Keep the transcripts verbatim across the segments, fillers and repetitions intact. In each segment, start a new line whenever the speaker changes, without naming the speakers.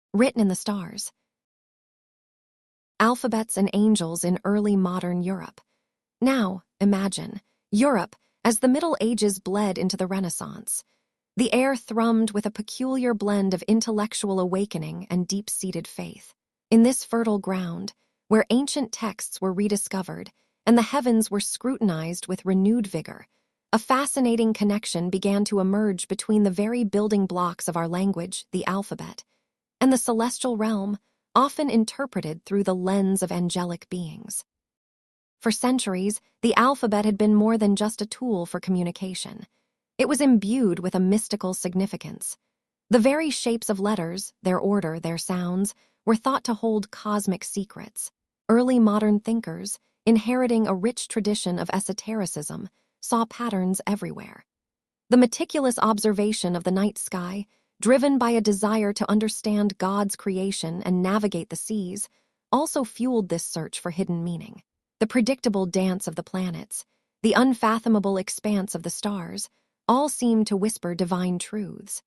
written in the stars. Alphabets and angels in early modern Europe. Now, imagine Europe as the Middle Ages bled into the Renaissance. The air thrummed with a peculiar blend of intellectual awakening and deep-seated faith. In this fertile ground, where ancient texts were rediscovered and the heavens were scrutinized with renewed vigor, a fascinating connection began to emerge between the very building blocks of our language, the alphabet, and the celestial realm, often interpreted through the lens of angelic beings. For centuries, the alphabet had been more than just a tool for communication. It was imbued with a mystical significance. The very shapes of letters, their order, their sounds, were thought to hold cosmic secrets. Early modern thinkers, inheriting a rich tradition of esotericism, saw patterns everywhere. The meticulous observation of the night sky, driven by a desire to understand God's creation and navigate the seas, also fueled this search for hidden meaning. The predictable dance of the planets, the unfathomable expanse of the stars, all seemed to whisper divine truths.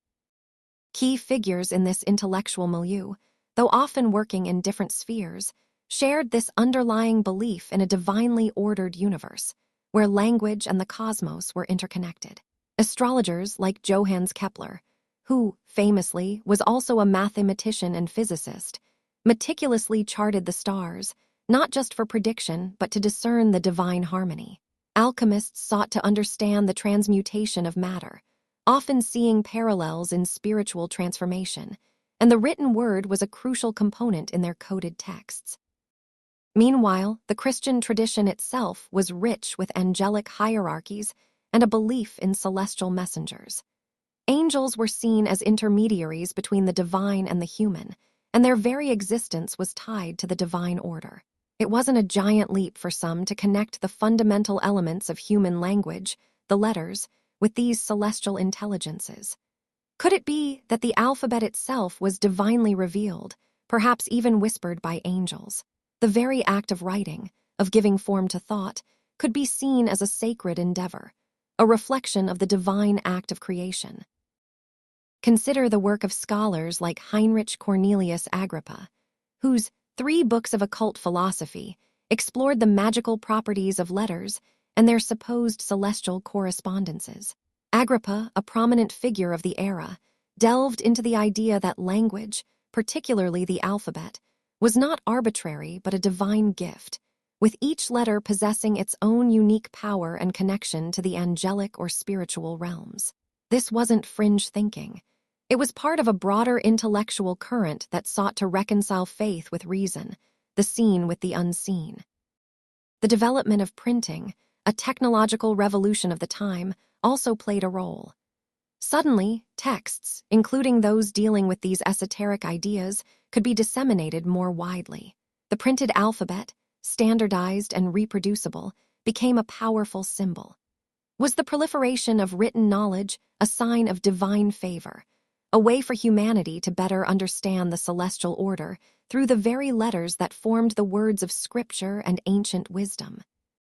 Key figures in this intellectual milieu, though often working in different spheres, shared this underlying belief in a divinely ordered universe, where language and the cosmos were interconnected. Astrologers like Johannes Kepler, who, famously, was also a mathematician and physicist, meticulously charted the stars, not just for prediction, but to discern the divine harmony. Alchemists sought to understand the transmutation of matter, often seeing parallels in spiritual transformation, and the written word was a crucial component in their coded texts. Meanwhile, the Christian tradition itself was rich with angelic hierarchies and a belief in celestial messengers. Angels were seen as intermediaries between the divine and the human, and their very existence was tied to the divine order. It wasn't a giant leap for some to connect the fundamental elements of human language, the letters, with these celestial intelligences. Could it be that the alphabet itself was divinely revealed, perhaps even whispered by angels? The very act of writing, of giving form to thought, could be seen as a sacred endeavor, a reflection of the divine act of creation. Consider the work of scholars like Heinrich Cornelius Agrippa, whose three books of occult philosophy explored the magical properties of letters and their supposed celestial correspondences. Agrippa, a prominent figure of the era, delved into the idea that language, particularly the alphabet, was not arbitrary but a divine gift, with each letter possessing its own unique power and connection to the angelic or spiritual realms. This wasn't fringe thinking. It was part of a broader intellectual current that sought to reconcile faith with reason, the seen with the unseen. The development of printing, a technological revolution of the time, also played a role. Suddenly, texts, including those dealing with these esoteric ideas, could be disseminated more widely. The printed alphabet, standardized and reproducible, became a powerful symbol. Was the proliferation of written knowledge a sign of divine favor, a way for humanity to better understand the celestial order through the very letters that formed the words of scripture and ancient wisdom?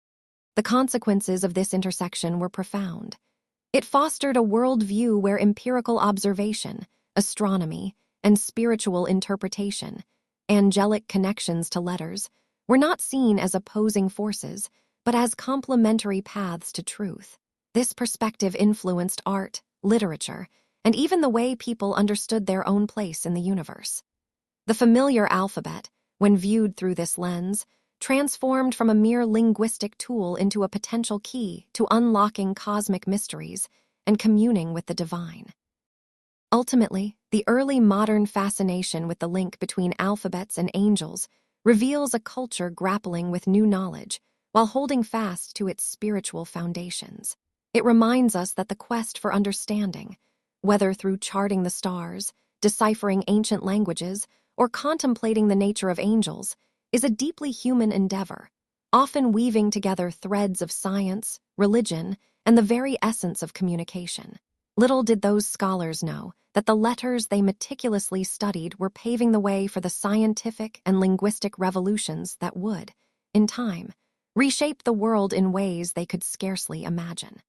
The consequences of this intersection were profound. It fostered a worldview where empirical observation, astronomy, and spiritual interpretation, angelic connections to letters, were not seen as opposing forces, but as complementary paths to truth. This perspective influenced art, literature, and even the way people understood their own place in the universe. The familiar alphabet, when viewed through this lens, transformed from a mere linguistic tool into a potential key to unlocking cosmic mysteries and communing with the divine. Ultimately, the early modern fascination with the link between alphabets and angels reveals a culture grappling with new knowledge while holding fast to its spiritual foundations. It reminds us that the quest for understanding, whether through charting the stars, deciphering ancient languages, or contemplating the nature of angels, is a deeply human endeavor, often weaving together threads of science, religion, and the very essence of communication. Little did those scholars know that the letters they meticulously studied were paving the way for the scientific and linguistic revolutions that would, in time, reshape the world in ways they could scarcely imagine.